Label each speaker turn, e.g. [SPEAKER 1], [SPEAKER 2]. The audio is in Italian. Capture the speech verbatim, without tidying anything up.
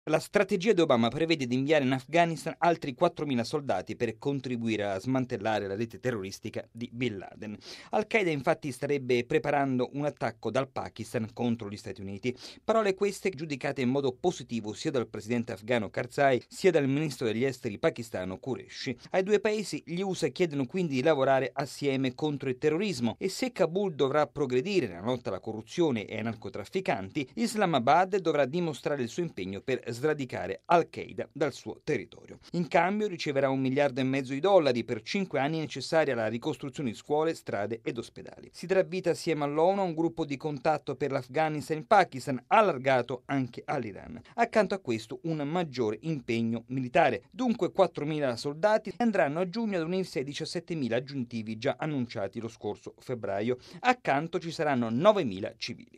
[SPEAKER 1] La strategia di Obama prevede di inviare in Afghanistan altri quattromila soldati per contribuire a smantellare la rete terroristica di Bin Laden. Al-Qaeda infatti starebbe preparando un attacco dal Pakistan contro gli Stati Uniti. Parole queste giudicate in modo positivo sia dal presidente afghano Karzai sia dal ministro degli esteri pakistano Qureshi. Ai due paesi gli U S A chiedono quindi di lavorare assieme contro il terrorismo e se Kabul dovrà progredire nella lotta alla corruzione e ai narcotrafficanti, Islamabad dovrà dimostrare il suo impegno per sradicare Al-Qaeda dal suo territorio. In cambio riceverà un miliardo e mezzo di dollari per cinque anni necessari alla ricostruzione di scuole, strade ed ospedali. Si darà vita assieme all'ONU a un gruppo di contatto per l'Afghanistan e il Pakistan, allargato anche all'Iran. Accanto a questo un maggiore impegno militare. Dunque quattromila soldati andranno a giugno ad unirsi ai diciassettemila aggiuntivi già annunciati lo scorso febbraio. Accanto ci saranno novemila civili.